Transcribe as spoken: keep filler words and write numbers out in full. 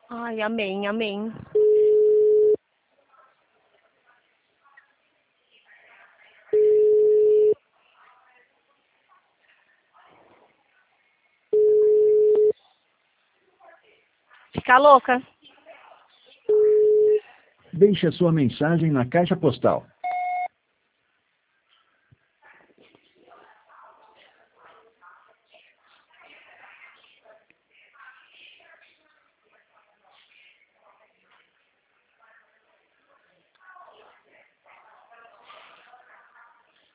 Ai, amém, amém. Ficar louca. Deixe a sua mensagem na caixa postal